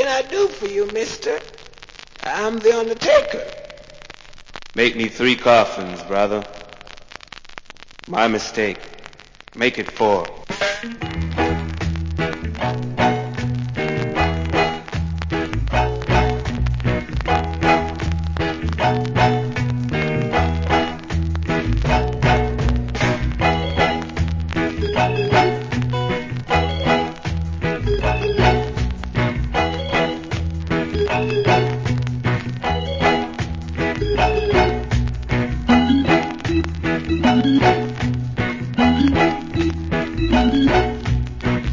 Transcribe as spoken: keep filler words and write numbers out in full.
can I do for you, mister? I'm the undertaker. Make me three coffins, brother. My mistake. Make it four. Thank you.